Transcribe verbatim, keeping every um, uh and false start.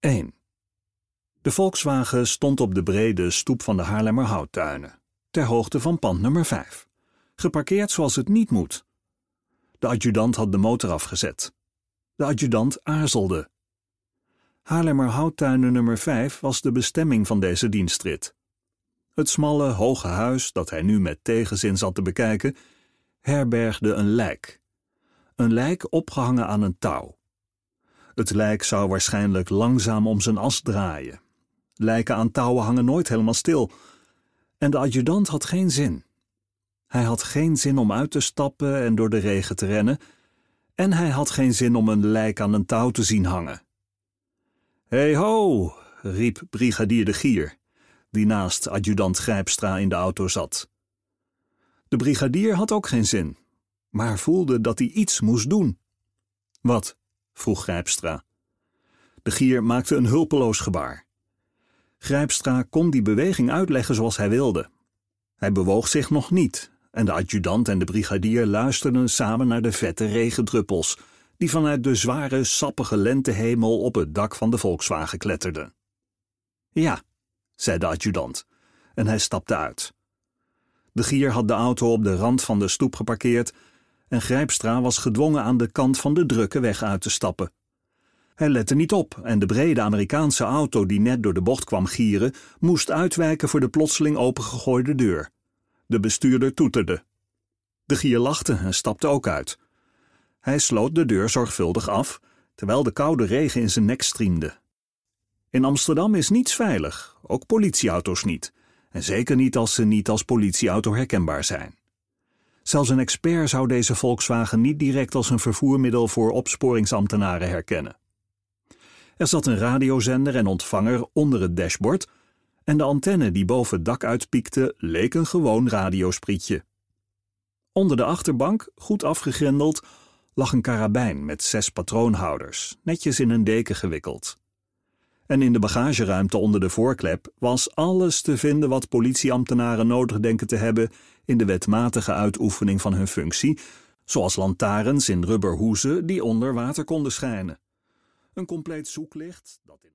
één. De Volkswagen stond op de brede stoep van de Haarlemmer Houttuinen, ter hoogte van pand nummer vijf, geparkeerd zoals het niet moet. De adjudant had de motor afgezet. De adjudant aarzelde. Haarlemmer Houttuinen nummer vijf was de bestemming van deze dienstrit. Het smalle, hoge huis, dat hij nu met tegenzin zat te bekijken, herbergde een lijk. Een lijk opgehangen aan een touw. Het lijk zou waarschijnlijk langzaam om zijn as draaien. Lijken aan touwen hangen nooit helemaal stil. En de adjudant had geen zin. Hij had geen zin om uit te stappen en door de regen te rennen. En hij had geen zin om een lijk aan een touw te zien hangen. Hé ho, riep brigadier de Gier, die naast adjudant Grijpstra in de auto zat. De brigadier had ook geen zin, maar voelde dat hij iets moest doen. Wat? Vroeg Grijpstra. De Gier maakte een hulpeloos gebaar. Grijpstra kon die beweging uitleggen zoals hij wilde. Hij bewoog zich nog niet en de adjudant en de brigadier luisterden samen naar de vette regendruppels die vanuit de zware, sappige lentehemel op het dak van de Volkswagen kletterden. Ja, zei de adjudant en hij stapte uit. De Gier had de auto op de rand van de stoep geparkeerd en Grijpstra was gedwongen aan de kant van de drukke weg uit te stappen. Hij lette niet op en de brede Amerikaanse auto die net door de bocht kwam gieren, moest uitwijken voor de plotseling opengegooide deur. De bestuurder toeterde. De Gier lachte en stapte ook uit. Hij sloot de deur zorgvuldig af, terwijl de koude regen in zijn nek striemde. In Amsterdam is niets veilig, ook politieauto's niet, en zeker niet als ze niet als politieauto herkenbaar zijn. Zelfs een expert zou deze Volkswagen niet direct als een vervoermiddel voor opsporingsambtenaren herkennen. Er zat een radiozender en ontvanger onder het dashboard en de antenne die boven het dak uitpiekte leek een gewoon radiosprietje. Onder de achterbank, goed afgegrendeld, lag een karabijn met zes patroonhouders, netjes in een deken gewikkeld. En in de bagageruimte onder de voorklep was alles te vinden wat politieambtenaren nodig denken te hebben in de wetmatige uitoefening van hun functie, zoals lantaarns in rubberhoezen die onder water konden schijnen. Een compleet zoeklicht dat in